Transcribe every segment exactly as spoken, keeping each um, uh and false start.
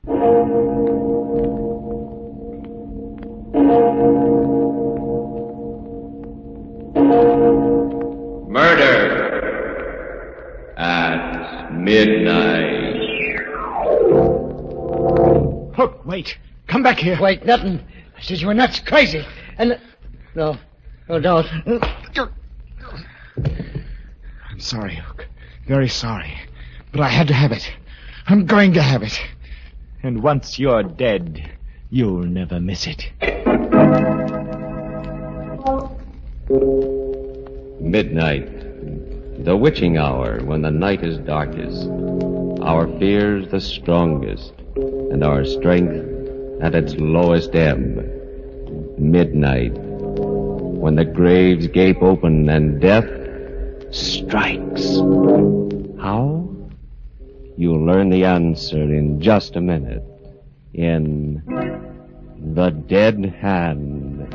Murder at Midnight. Hook, wait. Come back here. Wait, nothing. I said you were nuts, crazy. And... No. No, don't. I'm sorry, Hook. Very sorry. But I had to have it. I'm going to have it. And once you're dead, you'll never miss it. Midnight, the witching hour when the night is darkest, our fears the strongest, and our strength at its lowest ebb. Midnight, when the graves gape open and death strikes. How? You'll learn the answer in just a minute in The Dead Hand.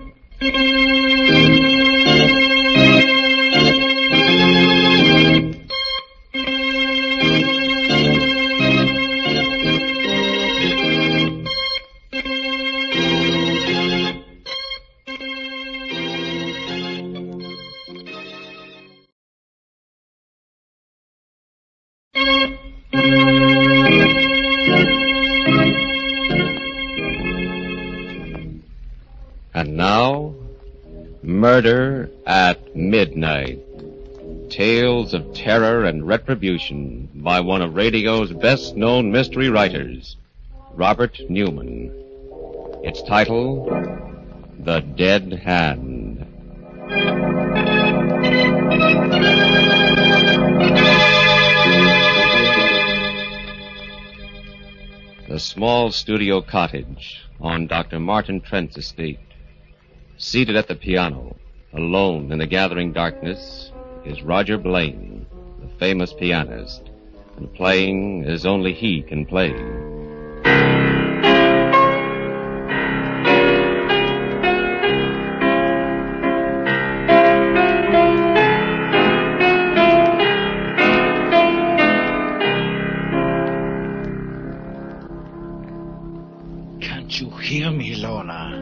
And now, Murder at Midnight. Tales of terror and retribution by one of radio's best-known mystery writers, Robert Newman. Its title, The Dead Hand. The small studio cottage on Doctor Martin Trent's estate. Seated at the piano, alone in the gathering darkness, is Roger Blaine, the famous pianist, and playing as only he can play. Can't you hear me, Lorna?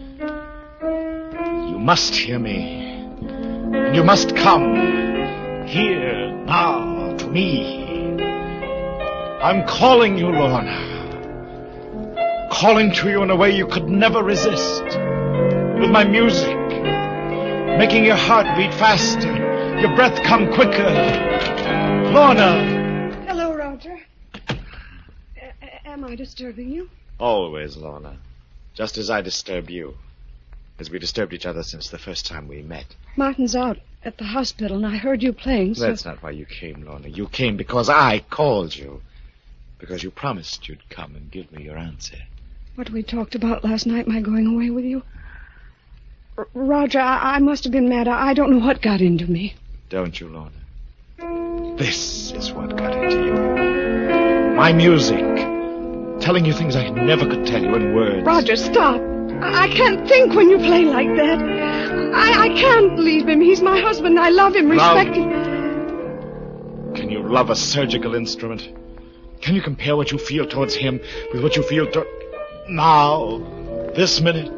You must hear me. And you must come here now to me. I'm calling you, Lorna. Calling to you in a way you could never resist. With my music. Making your heart beat faster. Your breath come quicker. Lorna. Hello, Roger. A- am I disturbing you? Always, Lorna. Just as I disturbed you. As we disturbed each other since the first time we met. Martin's out at the hospital, and I heard you playing, so... That's not why you came, Lorna. You came because I called you. Because you promised you'd come and give me your answer. What we talked about last night, my going away with you? R- Roger, I-, I must have been mad. I-, I don't know what got into me. Don't you, Lorna? This is what got into you. My music. Telling you things I never could tell you in words. Roger, stop. I, I can't think when you play like that. I, I can't leave him. He's my husband. I love him, respect him. Can you love a surgical instrument? Can you compare what you feel towards him with what you feel to... now, this minute?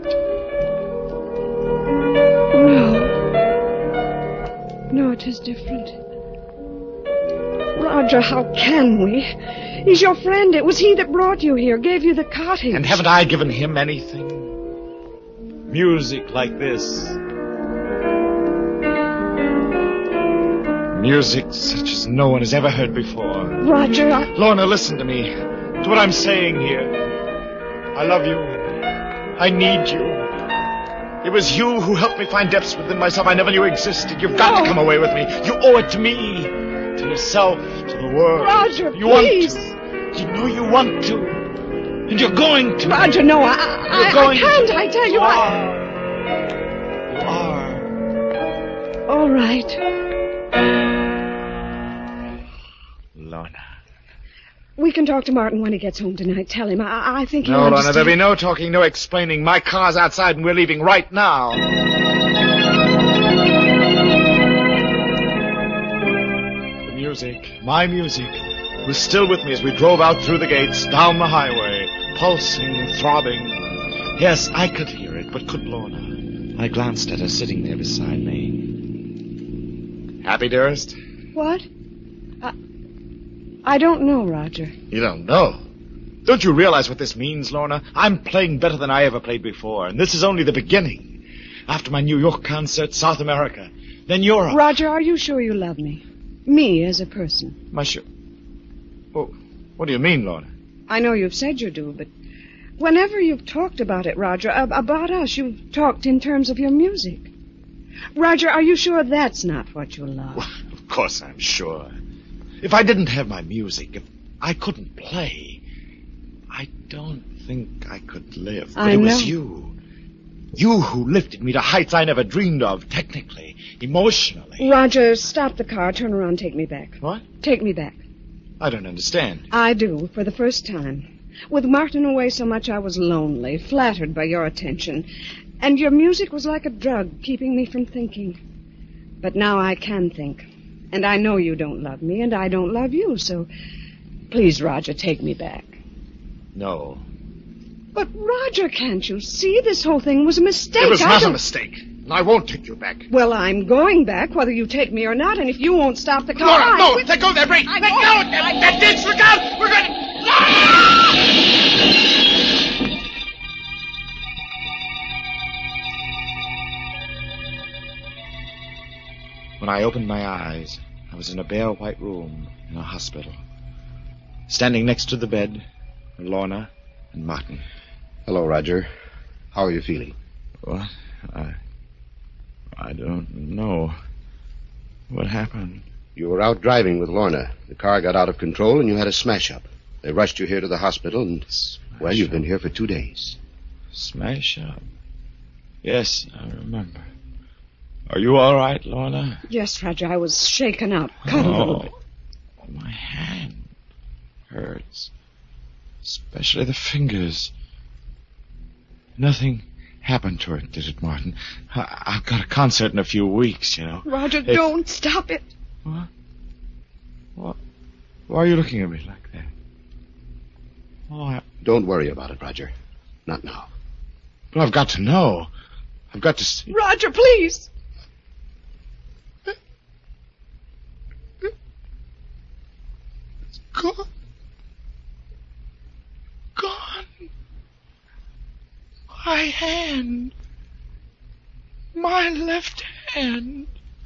No. No, it is different. Roger, how can we? He's your friend. It was he that brought you here, gave you the cottage. And haven't I given him anything? Music like this. Music such as no one has ever heard before. Roger, I... Lorna, listen to me. To what I'm saying here. I love you. I need you. It was you who helped me find depths within myself I never knew existed. You've got no. to come away with me. You owe it to me. To yourself. To the world. Roger, you please. Want to. You know you want to. And you're going to. Roger, no, I, I, going I can't, to. I tell you. You I... are. You are. All right. Lorna. We can talk to Martin when he gets home tonight. Tell him. I, I think he'll No, Lorna, understand. there'll be no talking, no explaining. My car's outside and we're leaving right now. The music, my music, was still with me as we drove out through the gates, down the highway, pulsing, throbbing. Yes, I could hear it, but could Lorna? I glanced at her sitting there beside me. Happy, dearest? What? I, I don't know, Roger. You don't know? Don't you realize what this means, Lorna? I'm playing better than I ever played before, and this is only the beginning. After my New York concert, South America, then Europe. Roger, are you sure you love me? Me as a person? My sure... Oh, what do you mean, Lorna? I know you've said you do, but whenever you've talked about it, Roger, ab- about us, you've talked in terms of your music. Roger, are you sure that's not what you love? Well, of course I'm sure. If I didn't have my music, if I couldn't play, I don't think I could live. But I it know. was you. You who lifted me to heights I never dreamed of, technically, emotionally. Roger, stop the car, turn around, take me back. What? Take me back. I don't understand. I do, for the first time. With Martin away so much, I was lonely, flattered by your attention. And your music was like a drug, keeping me from thinking. But now I can think. And I know you don't love me, and I don't love you, so please, Roger, take me back. No. But, Roger, can't you see? This whole thing was a mistake. It was I not don't... a mistake. And I won't take you back. Well, I'm going back, whether you take me or not, and if you won't stop the car... Laura, I... no! Let go of that brake! Let go! That, that ditch! Look out! We're going to... When I opened my eyes, I was in a bare white room in a hospital. Standing next to the bed were Lorna and Martin. Hello, Roger. How are you feeling? What? I... I don't know. What happened? You were out driving with Lorna. The car got out of control and you had a smash-up. They rushed you here to the hospital and, Smash well, you've up. been here for two days. Smash up. Yes, I remember. Are you all right, Lorna? Yes, Roger, I was shaken up, cut a little Oh, bit. my hand hurts. Especially the fingers. Nothing happened to it, did it, Martin? I- I've got a concert in a few weeks, you know. Roger, If- don't stop it. What? What? Why are you looking at me like that? Oh, I... Don't worry about it, Roger. Not now. But I've got to know. I've got to see. Roger, please. It's gone. Gone. My hand. My left hand.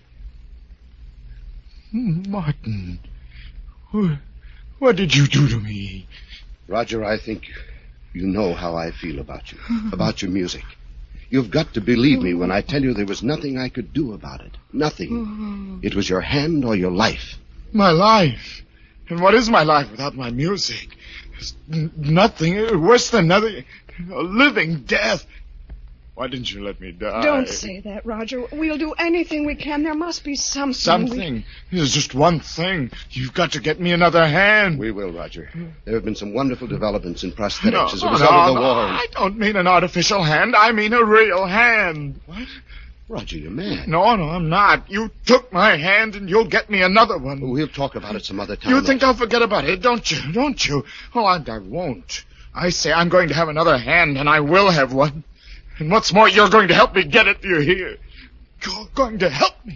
Martin. What, what did you do to me? Roger, I think you know how I feel about you, about your music. You've got to believe me when I tell you there was nothing I could do about it. Nothing. It was your hand or your life. My life. And what is my life without my music? It's n- nothing. Worse than nothing. A living death. Why didn't you let me die? Don't say that, Roger. We'll do anything we can. There must be something. Something. There's just one thing. You've got to get me another hand. We will, Roger. There have been some wonderful developments in prosthetics No, as a no, result no, of the no, war. I don't mean an artificial hand. I mean a real hand. What? Roger, you're mad. No, no, I'm not. You took my hand and you'll get me another one. We'll talk about it some other time. You think I'll forget about it, don't you? Don't you? Oh, I, I won't. I say I'm going to have another hand, and I will have one. And what's more, you're going to help me get it, do you hear? You're going to help me.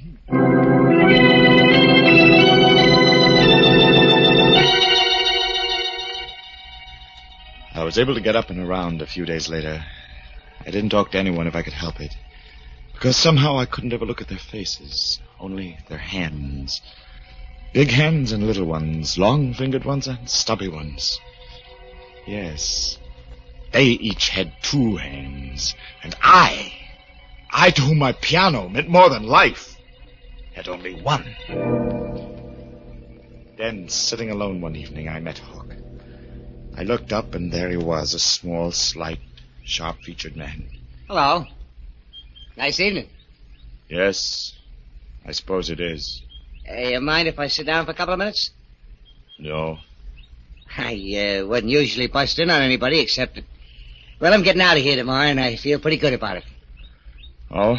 I was able to get up and around a few days later. I didn't talk to anyone if I could help it. Because somehow I couldn't ever look at their faces, only their hands. Big hands and little ones, long-fingered ones and stubby ones. Yes, they each had two hands, and I, I to whom my piano meant more than life, had only one. Then, sitting alone one evening, I met Hook. I looked up, and there he was, a small, slight, sharp-featured man. Hello. Nice evening. Yes, I suppose it is. Uh, you mind if I sit down for a couple of minutes? No. I uh, wouldn't usually bust in on anybody except that... Well, I'm getting out of here tomorrow, and I feel pretty good about it. Oh?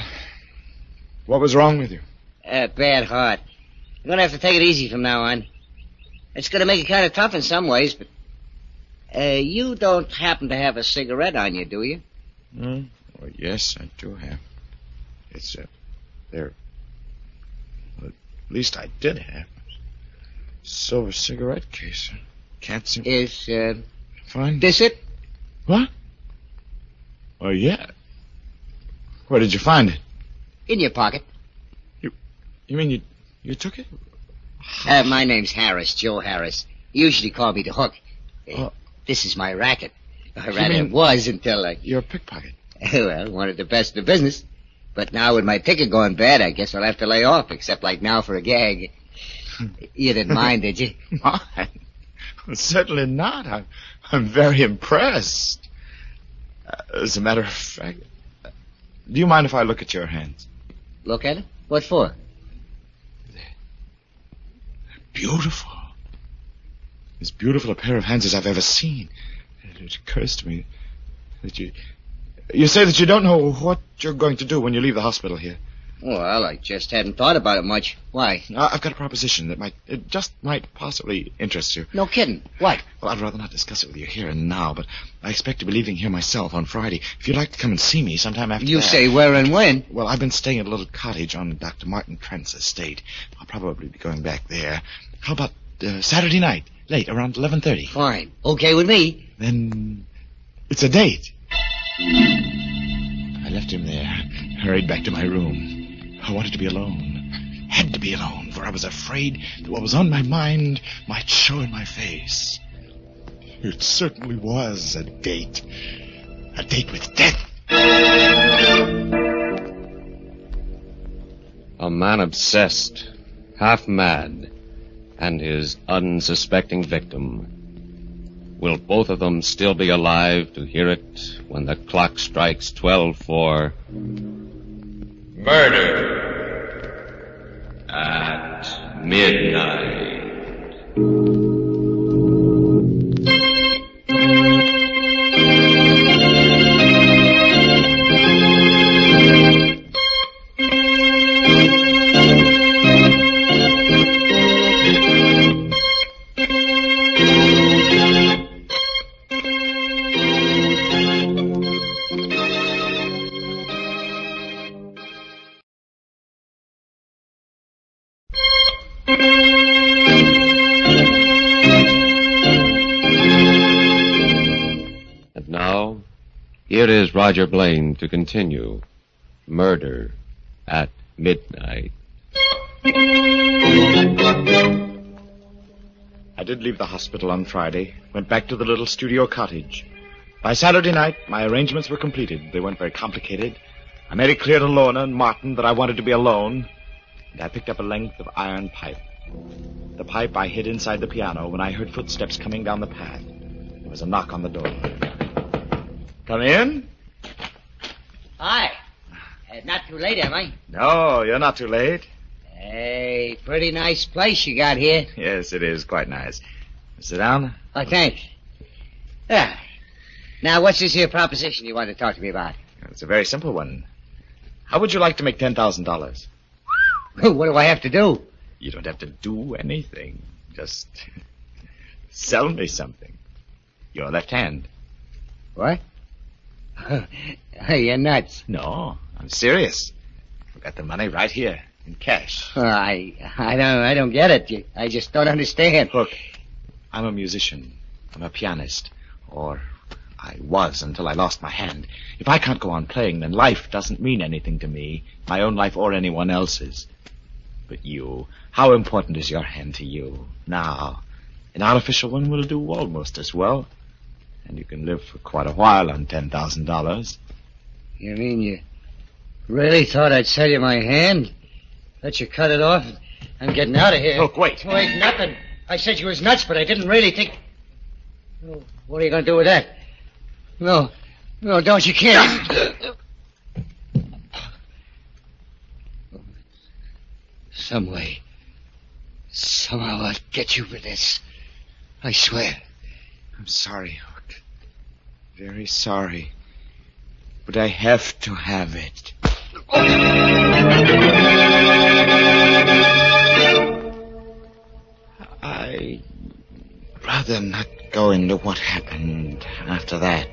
What was wrong with you? Uh, bad heart. I'm going to have to take it easy from now on. It's going to make it kind of tough in some ways, but uh, you don't happen to have a cigarette on you, do you? Hmm? Well, yes, I do have. It's, uh, there. Well, at least I did have. Silver cigarette case. Can't seem... Is, uh, Find... this it? What? Oh, yeah. Where did you find it? In your pocket. You you mean you you took it? Uh, my name's Harris, Joe Harris. You usually call me the Hook. Uh, Oh. This is my racket. Or You rather, mean- it was until I... You're a pickpocket. Well, wanted the best in the business. But now with my ticket going bad, I guess I'll have to lay off, except like now for a gag. You didn't mind, did you? Mine? Well, certainly not. I'm, I'm very impressed. Uh, as a matter of fact, uh, do you mind if I look at your hands? Look at it? What for? Beautiful. As beautiful a pair of hands as I've ever seen. It occurs to me that you... You say that you don't know what you're going to do when you leave the hospital here. Well, I just hadn't thought about it much. Why? I- I've got a proposition that might... It just might possibly interest you. No kidding. What? Well, I'd rather not discuss it with you here and now, but I expect to be leaving here myself on Friday. If you'd like to come and see me sometime after You that... say where and when? Well, I've been staying at a little cottage on Doctor Martin Trent's estate. I'll probably be going back there. How about uh, Saturday night, late, around eleven thirty? Fine. Okay with me. Then it's a date. I left him there, hurried back to my room. I wanted to be alone. Had to be alone, for I was afraid that what was on my mind might show in my face. It certainly was a date. A date with death. A man obsessed, half mad, and his unsuspecting victim. Will both of them still be alive to hear it when the clock strikes twelve for murder at midnight? And now, here is Roger Blaine to continue Murder at Midnight. I did leave the hospital on Friday, went back to the little studio cottage. By Saturday night, my arrangements were completed. They weren't very complicated. I made it clear to Lorna and Martin that I wanted to be alone, and I picked up a length of iron pipe. The pipe I hid inside the piano when I heard footsteps coming down the path. There was a knock on the door. Come in? Hi. Uh, not too late, am I? No, you're not too late. Hey, pretty nice place you got here. Yes, it is quite nice. Sit down. Oh, thanks. Yeah. Now, what's this here proposition you want to talk to me about? It's a very simple one. How would you like to make ten thousand dollars? What do I have to do? You don't have to do anything. Just sell me something. Your left hand. What? You're nuts. No, I'm serious. I've got the money right here in cash. Oh, I, I don't, I don't get it. You- I just don't understand. Look, I'm a musician. I'm a pianist. Or I was until I lost my hand. If I can't go on playing, then life doesn't mean anything to me. My own life or anyone else's. But you, how important is your hand to you? Now, an artificial one will do almost as well. And you can live for quite a while on ten thousand dollars. You mean you really thought I'd sell you my hand? Let you cut it off? I'm getting out of here. Look, wait. Wait, nothing. I said you was nuts, but I didn't really think... Oh, what are you going to do with that? No. No, don't you can't. Some way. Somehow I'll get you for this. I swear. I'm sorry, Hook. Very sorry. But I have to have it. I rather not go into what happened after that.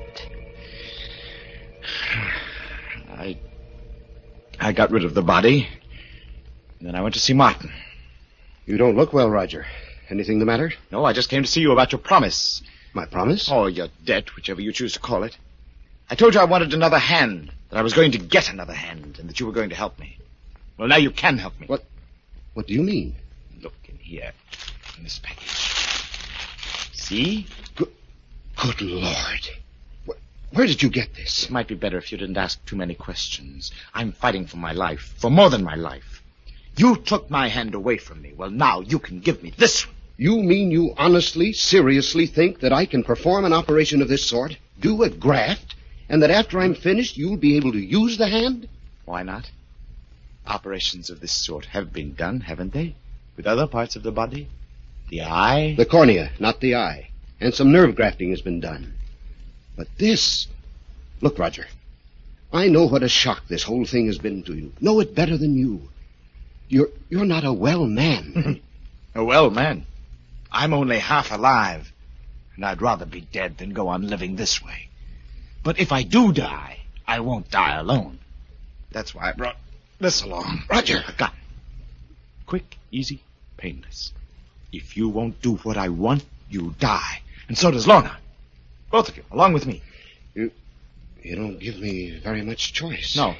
I... I got rid of the body. And then I went to see Martin. You don't look well, Roger. Anything the matter? No, I just came to see you about your promise. My promise? Or your debt, whichever you choose to call it. I told you I wanted another hand, that I was going to get another hand, and that you were going to help me. Well, now you can help me. What? What do you mean? Look in here, in this package. See? Good, good Lord. Where, where did you get this? It might be better if you didn't ask too many questions. I'm fighting for my life, for more than my life. You took my hand away from me. Well, now you can give me this one. You mean you honestly, seriously think that I can perform an operation of this sort, do a graft, and that after I'm finished, you'll be able to use the hand? Why not? Operations of this sort have been done, haven't they? With other parts of the body? The eye? The cornea, not the eye. And some nerve grafting has been done. But this... Look, Roger, I know what a shock this whole thing has been to you. Know it better than you. You're, you're not a well man. A well man? I'm only half alive, and I'd rather be dead than go on living this way. But if I do die, I won't die alone. That's why I brought this along. Roger! A gun. Quick, easy, painless. If you won't do what I want, you die. And so does Lorna. Both of you, along with me. You, you don't give me very much choice. No.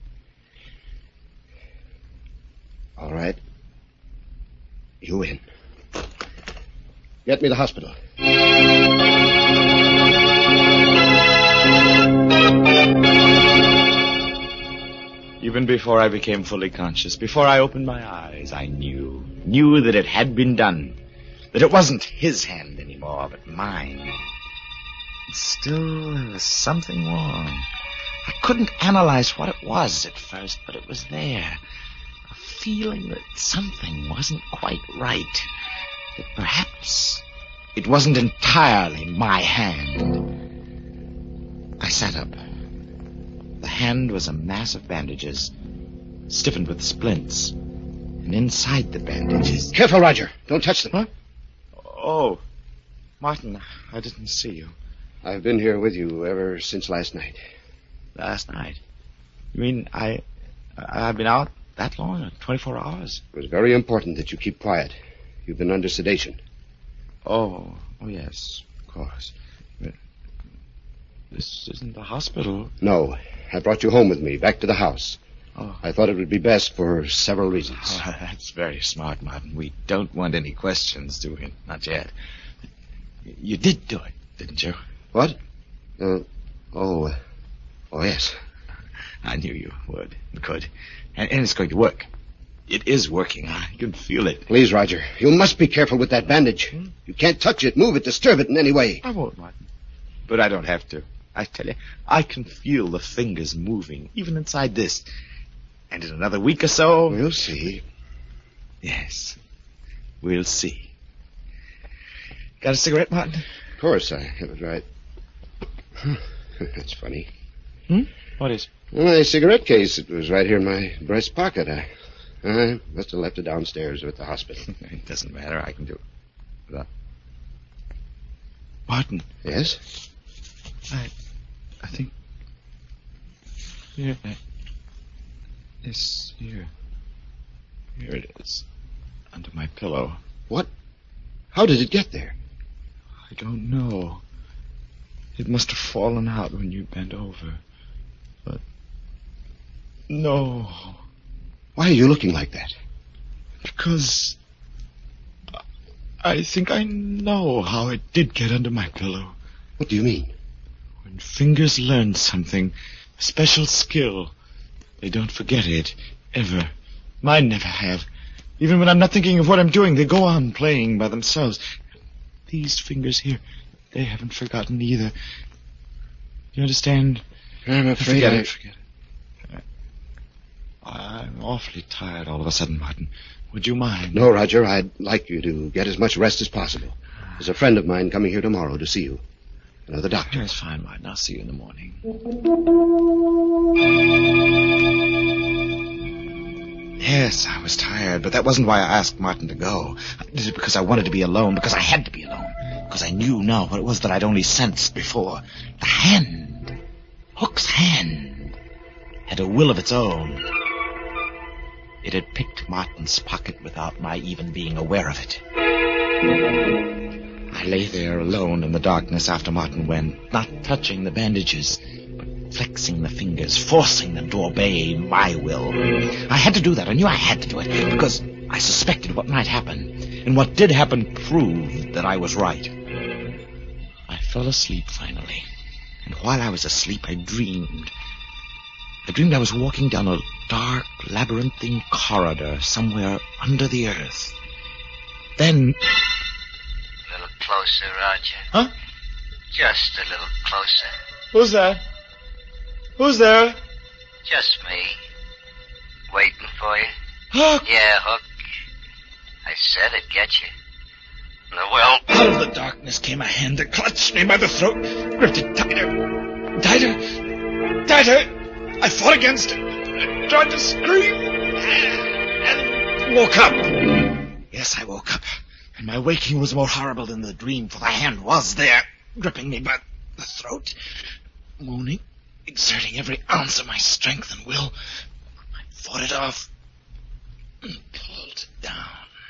All right. You in. Get me the hospital. Even before I became fully conscious, before I opened my eyes, I knew, knew that it had been done. That it wasn't his hand anymore, but mine. And still, there was something wrong. I couldn't analyze what it was at first, but it was there. A feeling that something wasn't quite right. That perhaps it wasn't entirely my hand. I sat up. The hand was a mass of bandages, stiffened with splints. And inside the bandages... Careful, Roger. Don't touch them. Huh? Oh, Martin, I didn't see you. I've been here with you ever since last night. Last night? You mean I... I've been out that long? twenty-four hours? It was very important that you keep quiet. You've been under sedation. Oh, oh yes, of course. But this isn't the hospital. No, I brought you home with me, back to the house. Oh. I thought it would be best for several reasons. Oh, that's very smart, Martin. We don't want any questions, do we? Not yet. You did do it, didn't you? What? Uh, oh, uh, oh, yes. I knew you would and could. And, and it's going to work. It is working. I can feel it. Please, Roger, you must be careful with that bandage. Hmm? You can't touch it, move it, disturb it in any way. I won't, Martin. But I don't have to. I tell you, I can feel the fingers moving, even inside this. And in another week or so... We'll see. Yes, we'll see. Got a cigarette, Martin? Of course, I have it right. That's funny. Hmm? What is? My cigarette case. It was right here in my breast pocket. I, I must have left it downstairs at the hospital. It doesn't matter. I can do it. Without... Martin. Yes? I... I think... Here. It's here. Here it is. Under my pillow. What? How did it get there? I don't know. It must have fallen out when you bent over. But... No. Why are you looking like that? Because... I think I know how it did get under my pillow. What do you mean? When fingers learn something, a special skill, they don't forget it, ever. Mine never have. Even when I'm not thinking of what I'm doing, they go on playing by themselves. These fingers here, they haven't forgotten either. You understand? I'm afraid forget I... it, forget it. I'm awfully tired all of a sudden, Martin. Would you mind? No, Roger, I'd like you to get as much rest as possible. There's a friend of mine coming here tomorrow to see you. Another doctor. That's fine, Martin. I'll see you in the morning. Yes, I was tired, but that wasn't why I asked Martin to go. I did it because I wanted to be alone, because I had to be alone. because I knew now what it was that I'd only sensed before. The hand, Hook's hand, had a will of its own. It had picked Martin's pocket without my even being aware of it. I lay there alone in the darkness after Martin went, not touching the bandages, but flexing the fingers, forcing them to obey my will. I had to do that. I knew I had to do it, because I suspected what might happen. And what did happen proved that I was right. I fell asleep finally. And while I was asleep, I dreamed. I dreamed I was walking down a dark, labyrinthine corridor somewhere under the earth. Then... A little closer, Roger. Huh? Just a little closer. Who's that? Who's there? Just me. Waiting for you. Hook! Yeah, Hook. I said it'd get you. Well, out of the darkness came a hand that clutched me by the throat, gripped it tighter, tighter, tighter. I fought against it. I tried to scream and woke up. Yes, I woke up. And my waking was more horrible than the dream, for the hand was there, gripping me by the throat, moaning, exerting every ounce of my strength and will. I fought it off and pulled it down.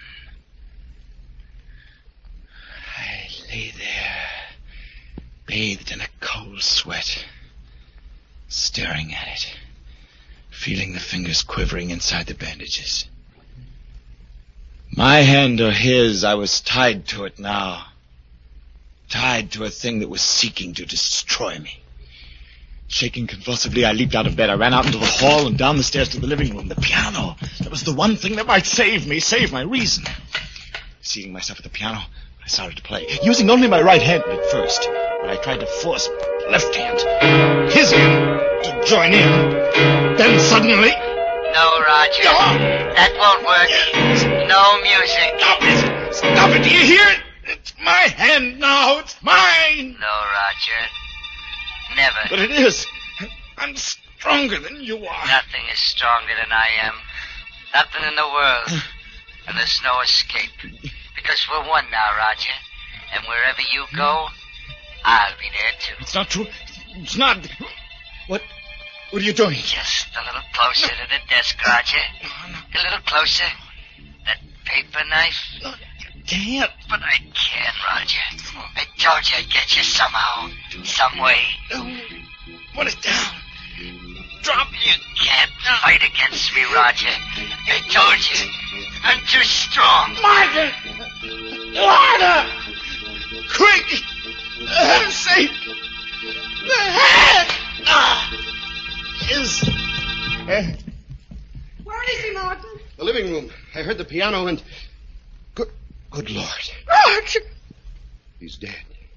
I lay there, bathed in a cold sweat, staring at it, feeling the fingers quivering inside the bandages. My hand or his, I was tied to it now. Tied to a thing that was seeking to destroy me. Shaking convulsively, I leaped out of bed. I ran out into the hall and down the stairs to the living room. The piano. That was the one thing that might save me, save my reason. Seating myself at the piano, I started to play, using only my right hand at first. But I tried to force my left hand, his hand, to join in. Then suddenly... No, Roger. No. That won't work. No music. Stop it! Stop it! Do you hear it? It's my hand now. It's mine. No, Roger. Never. But it is. I'm stronger than you are. Nothing is stronger than I am. Nothing in the world. And there's no escape. Because we're one now, Roger. And wherever you go, I'll be there too. It's not true. It's not. What? What are you doing? Just a little closer to the desk, Roger. A little closer. That paper knife. No, you can't. But I can, Roger. I told you I'd get you somehow. Some way. Put it down. Drop. You can't fight against me, Roger. I told you. I'm too strong. Martha! Martha! Quick! For heaven's sake! The hand! Ah! Is... Uh, Where is he, Martin? The living room. I heard the piano and... Good, good Lord. Roger! He's dead.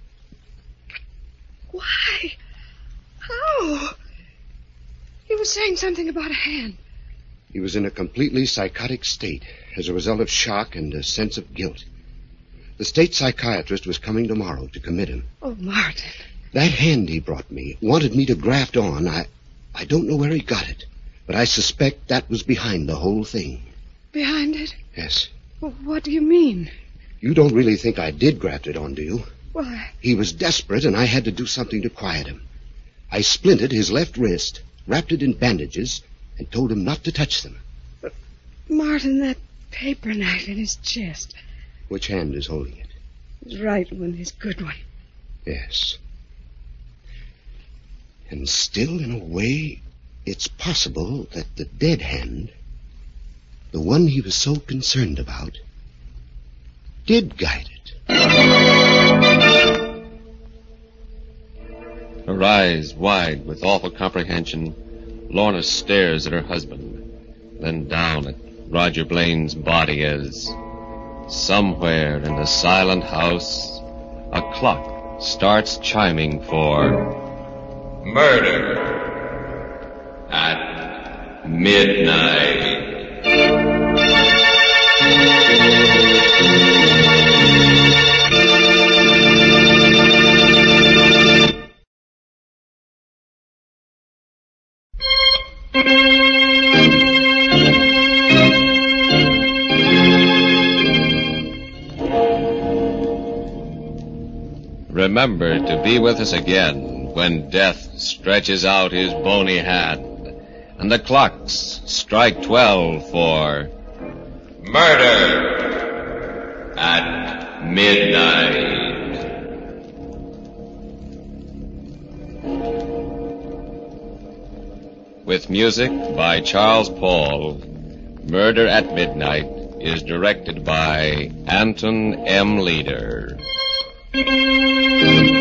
Why? How? He was saying something about a hand. He was in a completely psychotic state as a result of shock and a sense of guilt. The state psychiatrist was coming tomorrow to commit him. Oh, Martin. That hand he brought me wanted me to graft on. I, I don't know where he got it, but I suspect that was behind the whole thing. Behind it? Yes. Well, what do you mean? You don't really think I did graft it on, do you? Why? He was desperate, and I had to do something to quiet him. I splinted his left wrist, wrapped it in bandages, and told him not to touch them. But, Martin, that paper knife in his chest. Which hand is holding it? His right one, his good one. Yes. And still, in a way, it's possible that the dead hand, the one he was so concerned about, did guide it. Her eyes wide with awful comprehension, Lorna stares at her husband, then down at Roger Blaine's body as, somewhere in the silent house, a clock starts chiming for murder at midnight. remember to be with us again when death stretches out his bony hand and the clocks strike twelve for Murder at Midnight. With music by Charles Paul, Murder at Midnight is directed by Anton M. Leader.